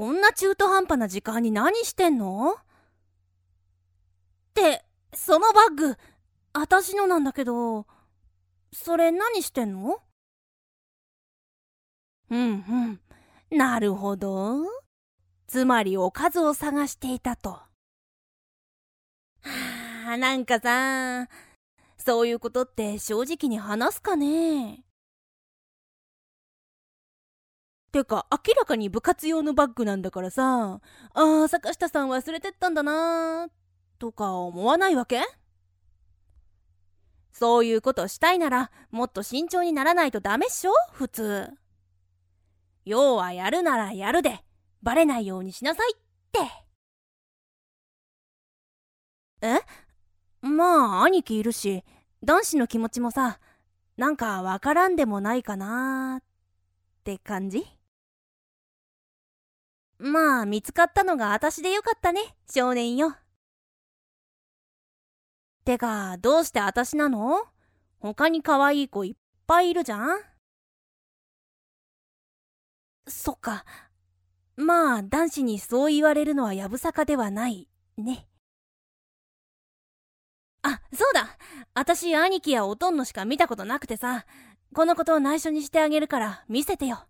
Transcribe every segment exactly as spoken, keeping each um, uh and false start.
こんな中途半端な時間に何してんの？って、そのバッグ、あたしのなんだけど、それ何してんの？うんうん。なるほど。つまりおかずを探していたと。はあ、なんかさ、そういうことって正直に話すかね？てか、明らかに部活用のバッグなんだからさ、あー、坂下さん忘れてったんだなー、とか思わないわけ？そういうことしたいなら、もっと慎重にならないとダメっしょ、普通。要はやるならやるで、バレないようにしなさいって。え？まあ、兄貴いるし、男子の気持ちもさ、なんかわからんでもないかなーって感じ？まあ、見つかったのが私でよかったね、少年よ。てか、どうして私なの？他に可愛い子いっぱいいるじゃん。そっか。まあ、男子にそう言われるのはやぶさかではないね。あ、そうだ。私、兄貴やおとんのしか見たことなくてさ、このことを内緒にしてあげるから見せてよ。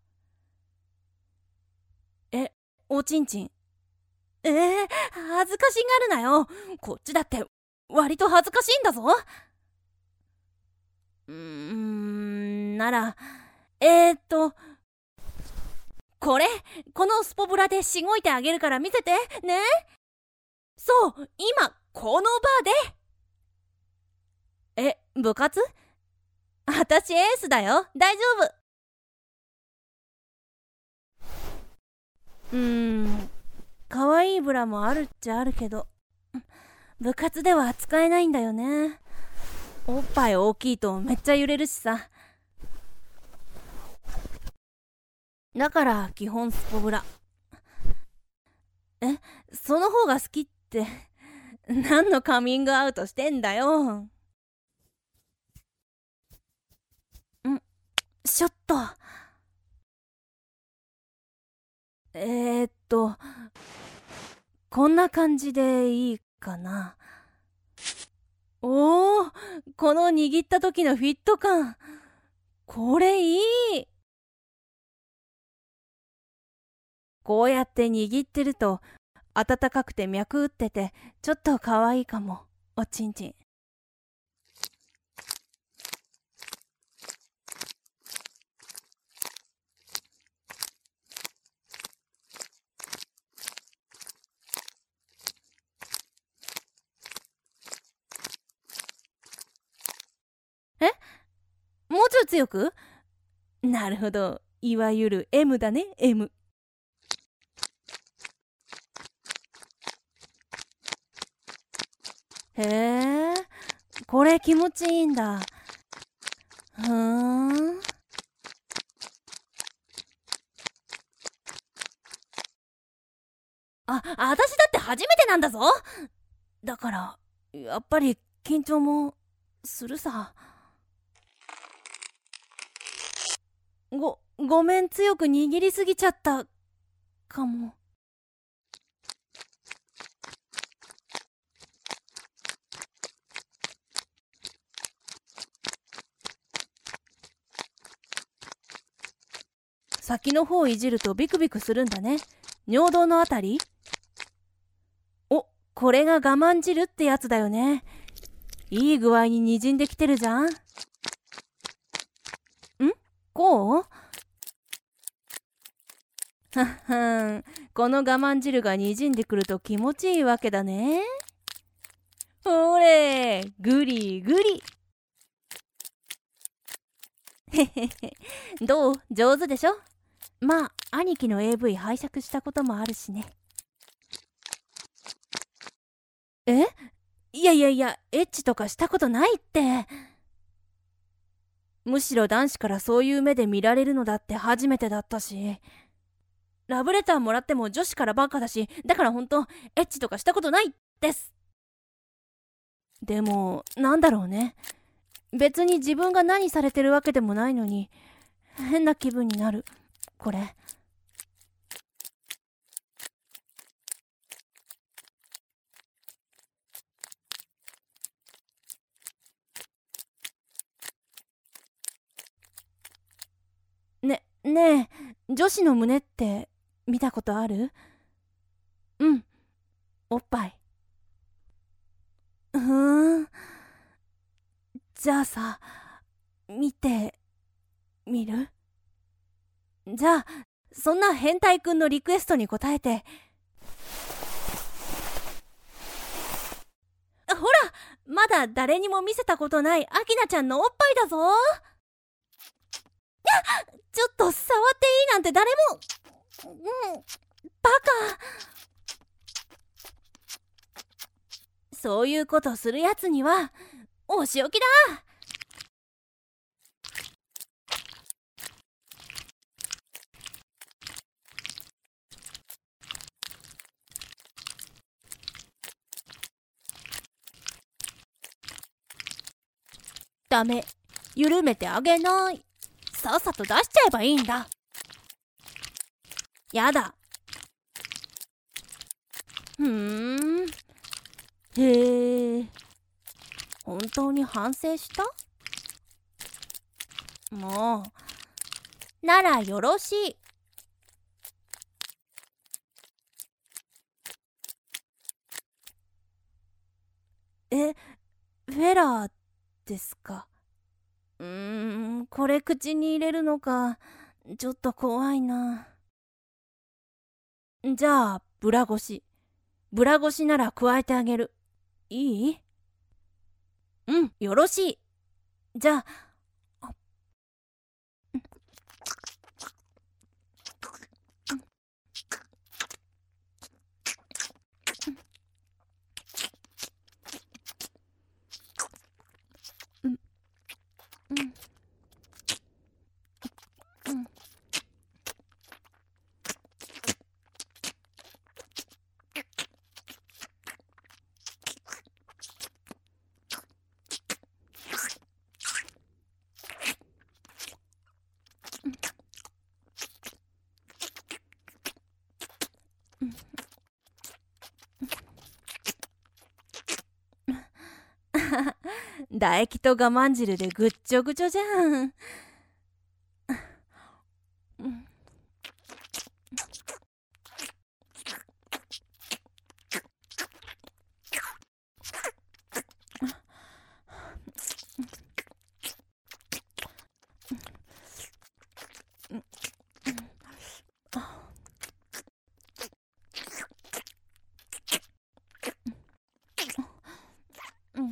え、おちんちん。えー、恥ずかしがるなよ。こっちだって割と恥ずかしいんだぞ。うーん、なら、えー、っと、これ、このスポブラでしごいてあげるから見せて、ね。そう、今、この場で。え、部活？私エースだよ、大丈夫。うーん、可愛いブラもあるっちゃあるけど、部活では扱えないんだよね。おっぱい大きいとめっちゃ揺れるしさ。だから基本スポブラ。え、その方が好きって何のカミングアウトしてんだよ。ん、ちょっと。えー、っとこんな感じでいいかな。おー、この握った時のフィット感、これいい。こうやって握ってると暖かくて脈打っててちょっと可愛いかも、おちんちん。え、もうちょい強く？なるほど、いわゆる エム だね、 エム。 へえ、これ気持ちいいんだ。ふーん。あ、私だって初めてなんだぞ。だからやっぱり緊張もするさ。ごごめん、強く握りすぎちゃったかも。先の方いじるとビクビクするんだね。尿道のあたり？お、これが我慢汁ってやつだよね。いい具合に滲んできてるじゃん。ん？こう？はっはん、この我慢汁が滲んでくると気持ちいいわけだね。ほれ、グリグリ。へへへ、どう？上手でしょ？まあ、兄貴の エーブイ 拝借したこともあるしね。え？いやいやいや、エッチとかしたことないって。むしろ男子からそういう目で見られるのだって初めてだったし。ラブレターもらっても女子からバカだし、だからほんと、エッチとかしたことないです。でも、なんだろうね。別に自分が何されてるわけでもないのに、変な気分になる。これ。 ねえ、女子の胸って見たことある？うん、おっぱい。うーん。じゃあさ、見てみる？じゃあ、そんな変態くんのリクエストに応えて。ほら、まだ誰にも見せたことないアキナちゃんのおっぱいだぞ。ちょっと触っていいなんて誰も。うん、バカ。そういうことするやつにはお仕置きだ。ダメ、緩めてあげない。さっさと出しちゃえばいいんだ。やだ。ふーん。へえ。本当に反省した？もう。ならよろしい。え、フェラーですか？うーん、これ口に入れるのか、ちょっと怖いな。じゃあ、ブラゴシ。ブラゴシなら加えてあげる。いい？うん、よろしい。じゃあ、うん、うん、うん。唾液と我慢汁でぐっちょぐちょじゃん。うん、うん、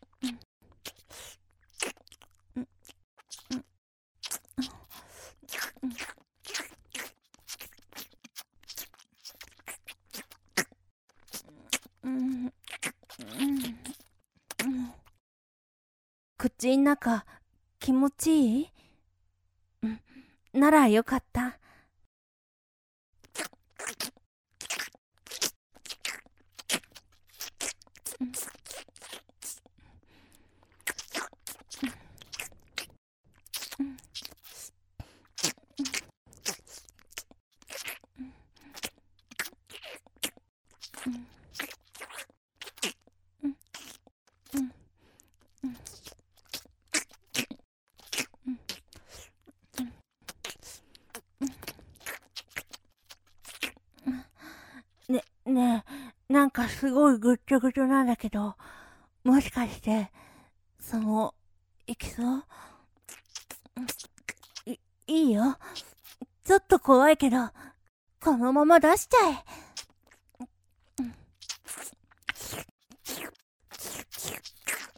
うん、口ん中気持ちいい？うん、ならよかった。ね、ねえ、なんかすごいぐっちょぐちょなんだけど、もしかして、その、いきそう？い、いいよ。ちょっと怖いけど、このまま出しちゃえ。うん、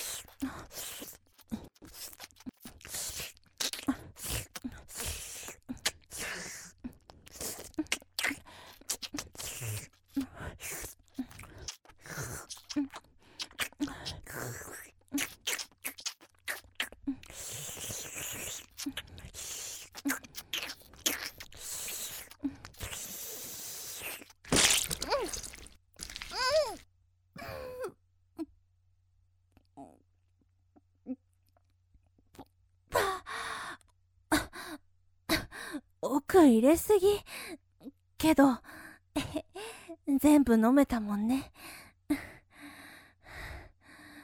奥入れすぎ。けど、全部飲めたもんね。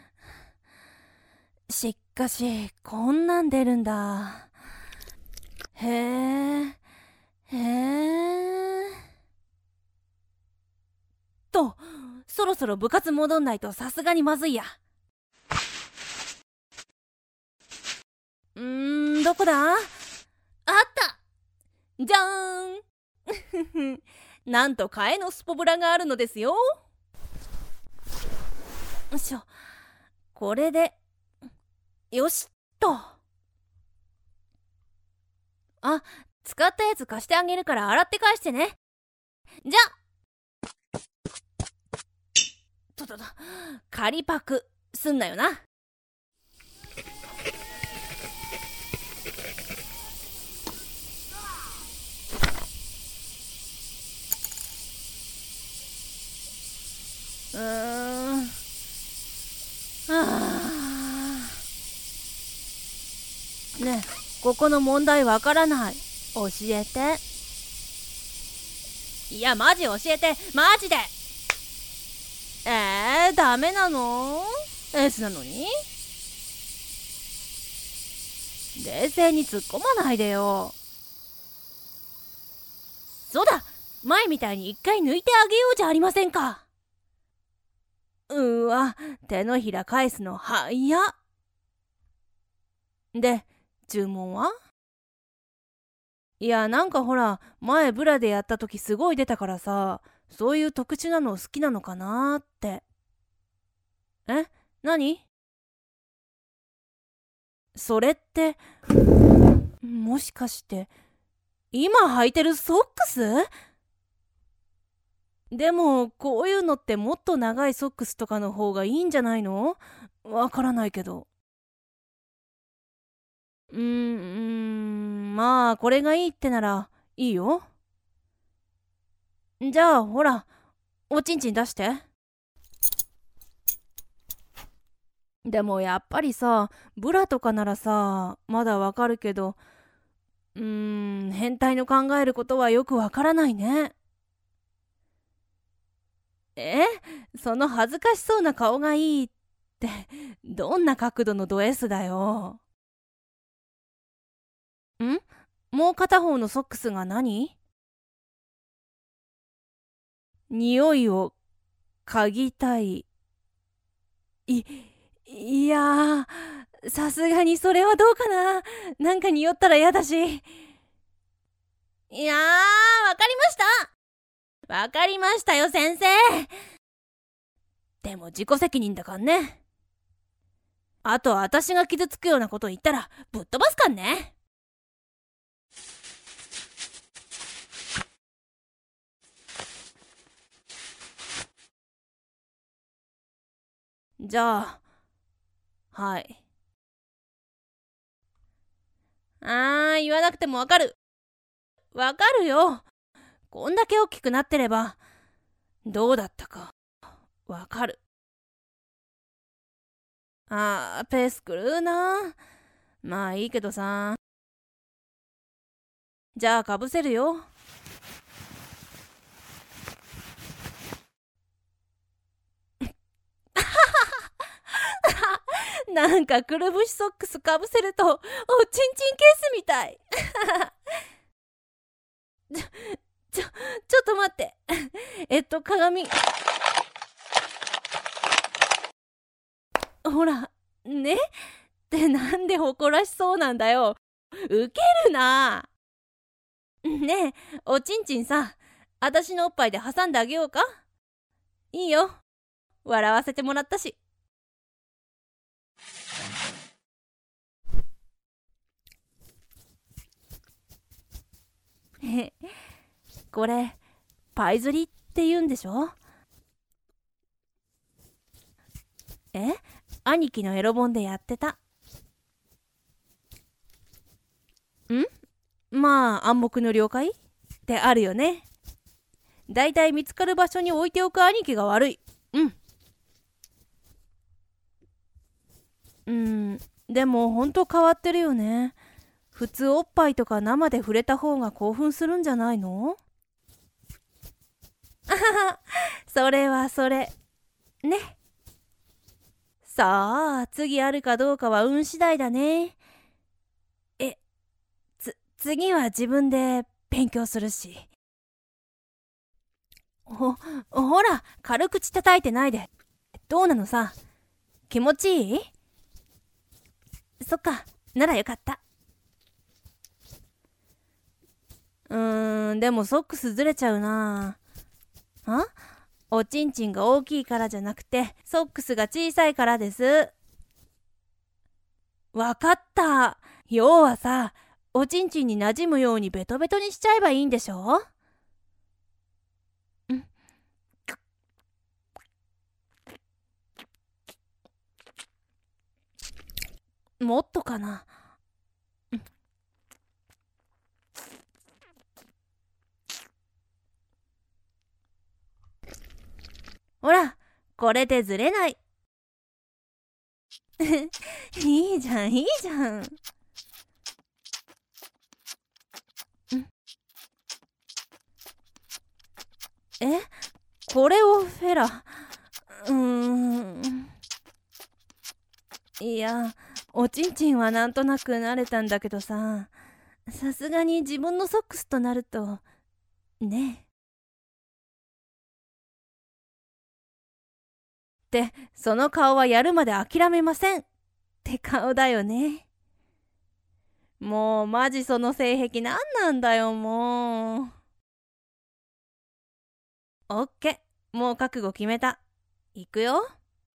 しかし、こんなん出るんだ。 へえ、へえ。と、そろそろ部活戻んないとさすがにまずいや。うーん、どこだ？あった！じゃーんなんと替えのスポブラがあるのですよ。よいしょ。これで、よしっと。あ、使ったやつ貸してあげるから洗って返してね。じゃととと、仮パクすんなよな。うーん。はあ。ねえ、ここの問題わからない。教えて。いや、マジ教えて。マジで。えー、ダメなの？エースなのに？冷静に突っ込まないでよ。そうだ、前みたいに一回抜いてあげようじゃありませんか。うわ、手のひら返すの早っ。で、注文は？いや、なんかほら、前ブラでやった時すごい出たからさ、そういう特殊なの好きなのかなーって。え？何？それって、もしかして、今履いてるソックス？でも、こういうのってもっと長いソックスとかの方がいいんじゃないの？わからないけど。うーん、うーん、まあ、これがいいってなら、いいよ。じゃあ、ほら、おちんちん出して。でもやっぱりさ、ブラとかならさ、まだわかるけど、うーん、変態の考えることはよくわからないね。え？その恥ずかしそうな顔がいいって、どんな角度のド S だよ。ん？もう片方のソックスが何？匂いを嗅ぎたい。い、いやー、さすがにそれはどうかな。なんか匂ったら嫌だし。いやー、わかりました。わかりましたよ、先生。でも自己責任だかんね。あと私が傷つくようなこと言ったらぶっ飛ばすかんね。じゃあ、はい。あー、言わなくてもわかる。わかるよ。こんだけ大きくなってれば、どうだったか、わかる。あー、ペース狂うな。まあいいけどさ。じゃあかぶせるよ。なんかくるぶしソックスかぶせるとおちんちんケースみたい。ちょ、ちょ、ちょっと待って。えっと、鏡。ほら、ねってなんで誇らしそうなんだよ。ウケるな。ねえ、おちんちんさ、私のおっぱいで挟んであげようか？いいよ。笑わせてもらったし。これ、パイ釣りって言うんでしょ？え？兄貴のエロ本でやってた。ん？まあ暗黙の了解ってあるよね。だいたい見つかる場所に置いておく兄貴が悪い。うんうんでもほんと変わってるよね。普通おっぱいとか生で触れた方が興奮するんじゃないの？あはは、それはそれね。さあ次あるかどうかは運次第だね。え、つ次は自分で勉強するし。ほ、ほら、軽口叩いてないで。どうなのさ。気持ちいい？そっか、ならよかった。うーん、でもソックスずれちゃうな。あ？おちんちんが大きいからじゃなくて、ソックスが小さいからです。わかった。要はさ、おちんちんに馴染むようにベトベトにしちゃえばいいんでしょ？んもっとかな。ほら、これでずれない。いいじゃん、いいじゃん。え？これをフェラ。うーん。いや、おちんちんはなんとなく慣れたんだけどさ、さすがに自分のソックスとなると、ね。って、その顔はやるまで諦めません。って顔だよね。もうマジその性癖なんなんだよ、もう。オッケー、もう覚悟決めた。いくよ。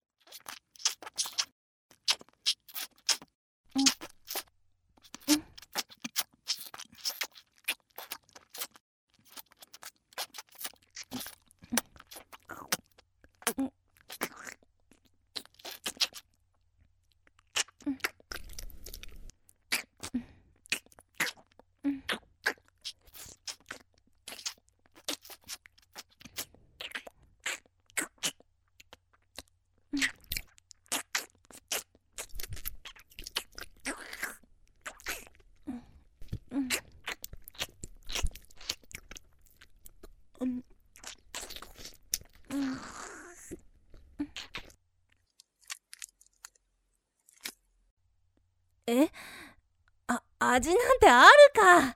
え？あ、味なんてあるか。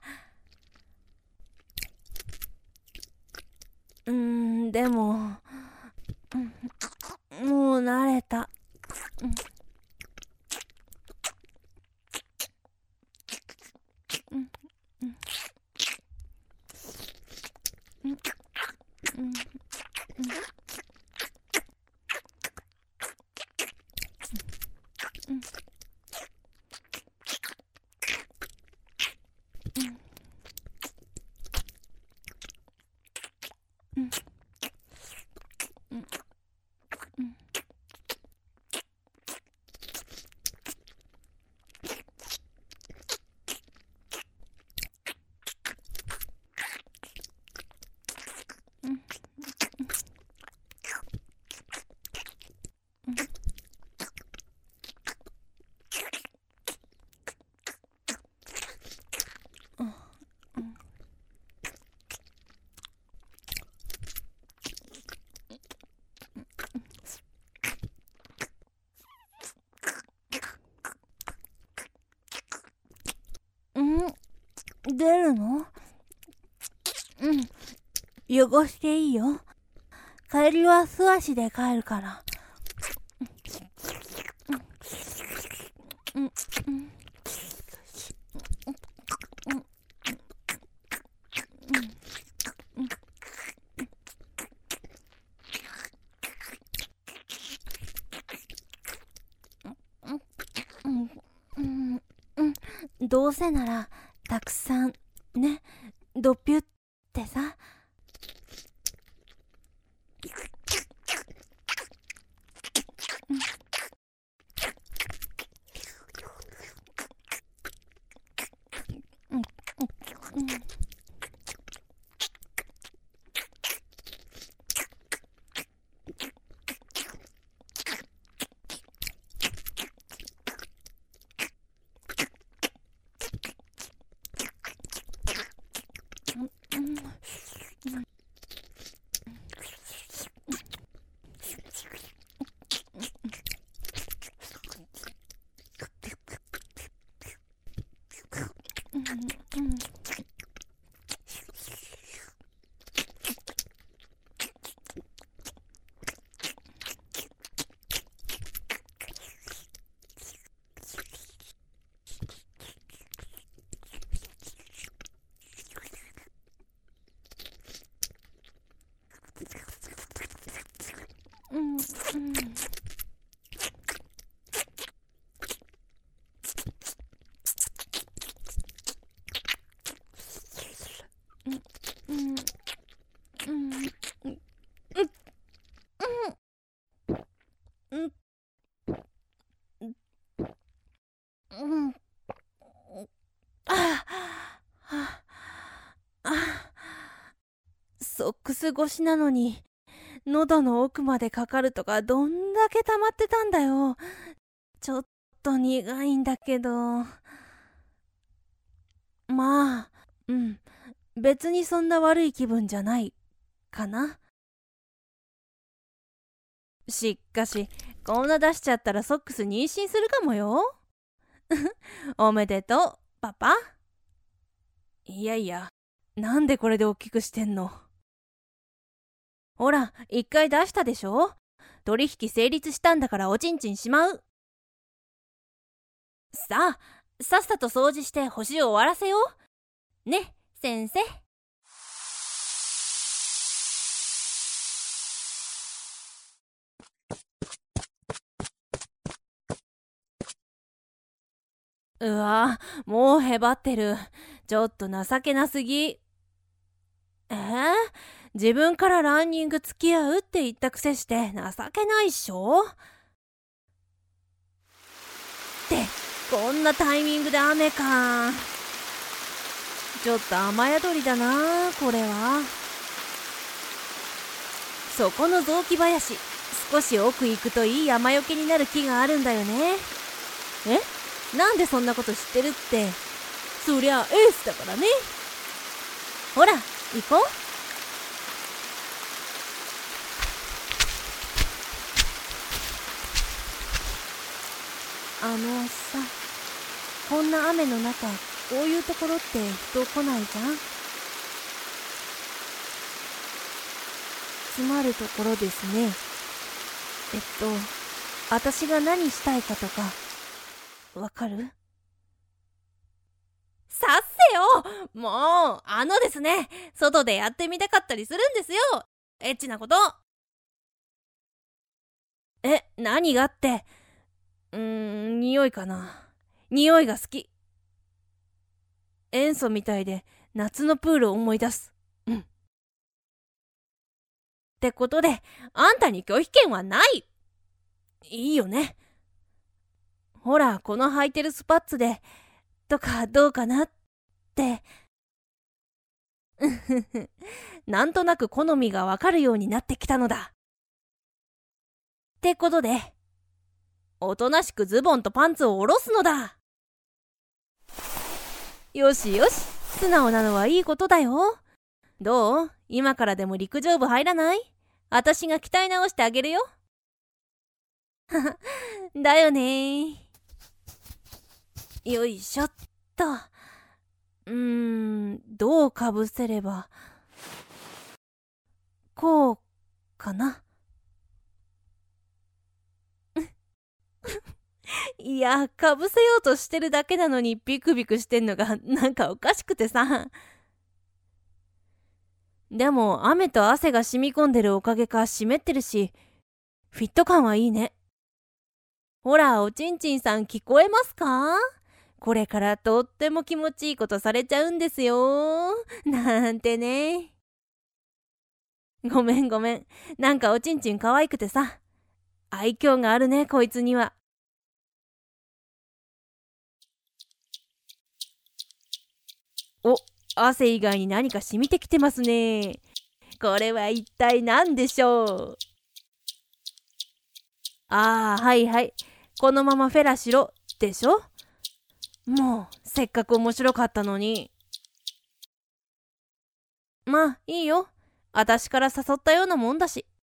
うーん、でも、もう慣れた。出るの？うん。汚していいよ。帰りは素足で帰るから。どうせならたくさんね、ドッピュってさ。 うんうんうんうんうんうんあああソックス越しなのに喉の奥までかかるとかどんだけ溜まってたんだよ。ちょっと苦いんだけど。まあ、うん、別にそんな悪い気分じゃないかな。しかしこんな出しちゃったらソックス妊娠するかもよ。おめでとうパパ。いやいや、なんでこれで大きくしてんの。ほら一回出したでしょ。取引成立したんだからおちんちんしまう。さあさっさと掃除して星を終わらせようね先生。うわもうへばってる。ちょっと情けなすぎ。えー、自分からランニング付き合うって言ったくせして情けないっしょ。ってこんなタイミングで雨か。ちょっと雨宿りだなこれは。そこの雑木林、少し奥行くといい雨よけになる木があるんだよね。え、なんでそんなこと知ってるって。そりゃエースだからね。ほら行こう。あのさ、こんな雨の中こういうところって人来ないじゃん。つまるところですね。えっと私が何したいかとかわかる？さっせよ。もうあのですね、外でやってみたかったりするんですよ、エッチなこと。え、何がって。うーん、匂いかな。匂いが好き。塩素みたいで夏のプールを思い出す。うん。ってことであんたに拒否権はない。いいよね。ほらこの履いてるスパッツでとかどうかなって。なんとなく好みがわかるようになってきたのだ。ってことでおとなしくズボンとパンツを下ろすのだ。よしよし、素直なのはいいことだよ。どう？今からでも陸上部入らない？私が鍛え直してあげるよ。だよね。よいしょっと。うーん、どうかぶせれば。こうかな。いや、かぶせようとしてるだけなのにビクビクしてんのがなんかおかしくてさ。でも雨と汗が染み込んでるおかげか湿ってるし、フィット感はいいね。ほらおちんちんさん聞こえますか？これからとっても気持ちいいことされちゃうんですよなんてね。ごめんごめん、なんかおちんちん可愛くてさ、愛嬌があるねこいつには。お、汗以外に何か染みてきてますね。これは一体何でしょう。ああ、はいはい、このままフェラしろでしょ。もうせっかく面白かったのに。まあいいよ、私から誘ったようなもんだし。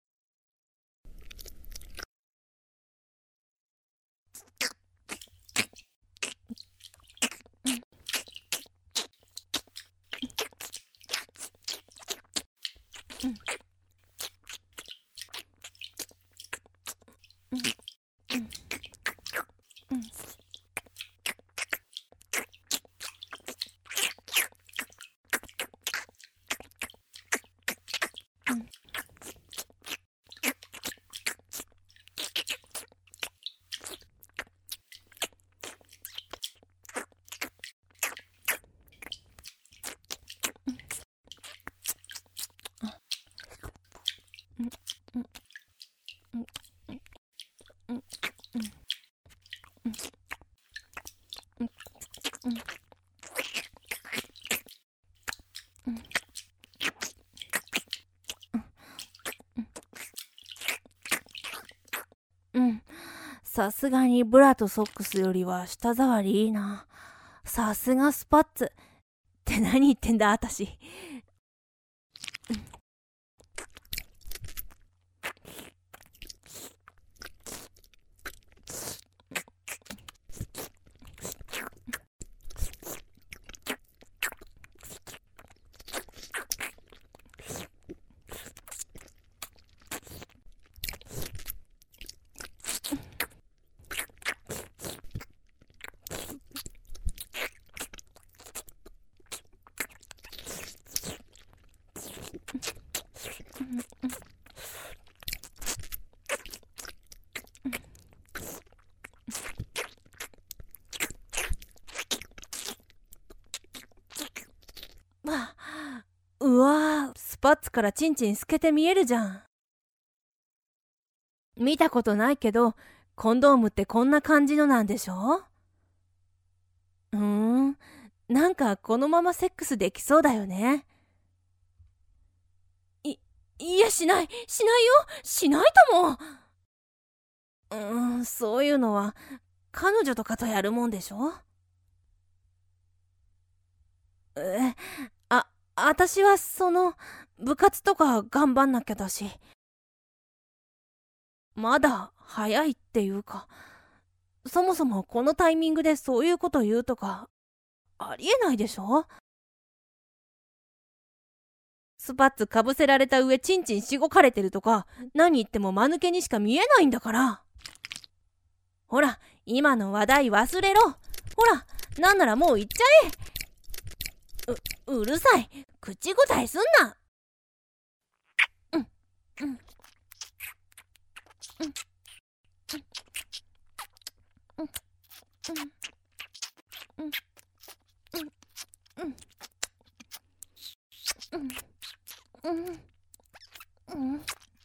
うん。さすがにブラとソックスよりは舌触りいいな。さすがスパッツ。って何言ってんだ、あたし。うわー、スパッツからチンチン透けて見えるじゃん。見たことないけど、コンドームってこんな感じのなんでしょ？うーん、なんかこのままセックスできそうだよね。い、いや、しない、しないよ、しないとも。うーん、そういうのは彼女とかとやるもんでしょ？え、あ、私はその、部活とか頑張んなきゃだし。まだ早いっていうか、そもそもこのタイミングでそういうこと言うとか、ありえないでしょ？スパッツかぶせられた上チンチンしごかれてるとか、何言っても間抜けにしか見えないんだから。ほら、今の話題忘れろ。ほら、なんならもう言っちゃえ。う、うるさい。口答えすんな。うん、うん、うん、うん、うん、うん、うん、うん、うん、うん、うん。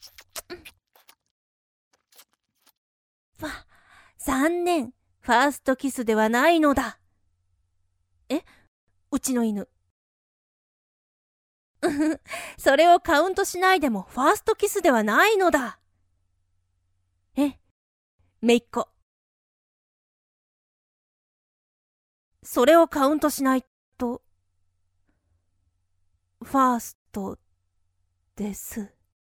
わ、残念。ファーストキスではないのだ。え？うちの犬。それをカウントしないでもファーストキスではないのだ。え？めいっ子。それをカウントしないと、ファーストです。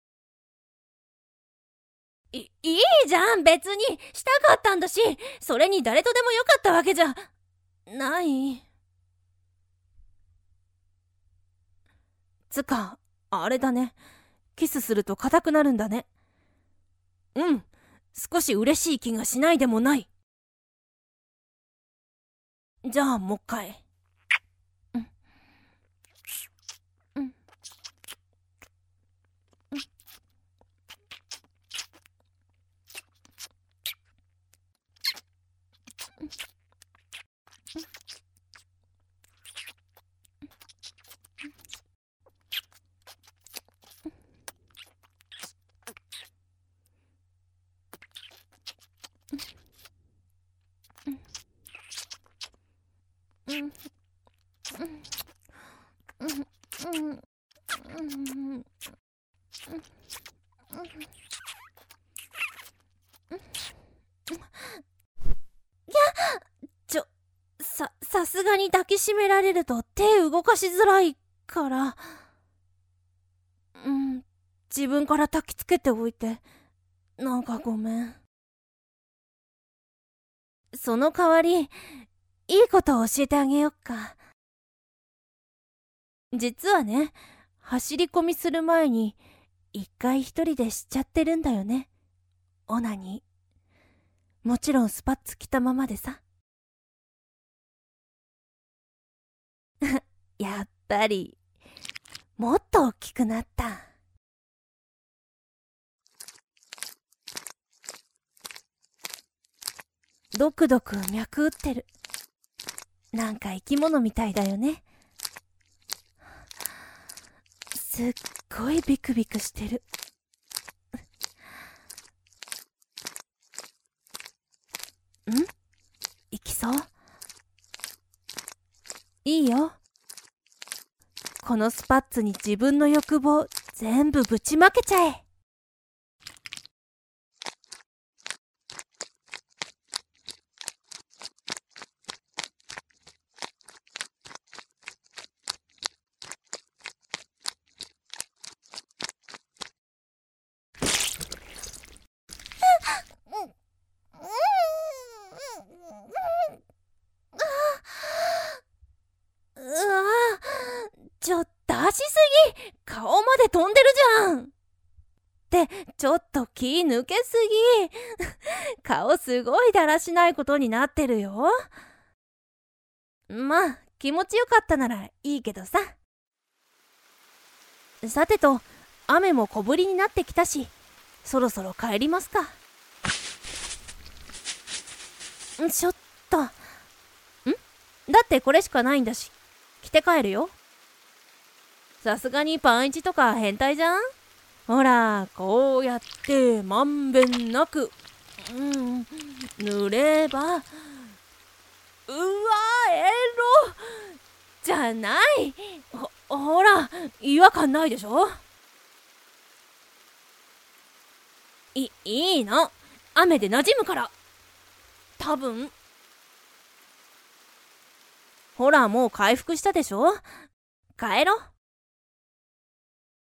い、いいじゃん、別に。したかったんだし、それに誰とでもよかったわけじゃ、ない。つか、あれだね。キスすると硬くなるんだね。うん。少し嬉しい気がしないでもない。じゃあ、もう一回。うん。うん。うん。うん。うん。うん。うん。ちょ、さ、さすがに抱きしめられると手動かしづらいから、うん、自分から焚きつけておいて、なんかごめん。その代わり、いいことを教えてあげよっか。実はね、走り込みする前に、一回一人でしちゃってるんだよね。オナニー。もちろんスパッツ着たままでさ。やっぱり、もっと大きくなった。ドクドク脈打ってる。なんか生き物みたいだよね。すっごいビクビクしてる。ん？いきそう？ いいよ。このスパッツに自分の欲望全部ぶちまけちゃえ。うわちょっと出しすぎ、顔まで飛んでるじゃん。ってちょっと気抜けすぎ。顔すごいだらしないことになってるよ。まあ気持ちよかったならいいけどさ。さてと、雨も小降りになってきたし、そろそろ帰りますか。ちょっとんだってこれしかないんだし、着て帰るよ。さすがにパンイチとか変態じゃん。ほらこうやってまんべんなく、うん、塗れば、うわエロじゃない。 ほ, ほら違和感ないでしょ。いいいの、雨で馴染むから。多分ほらもう回復したでしょ。帰ろ。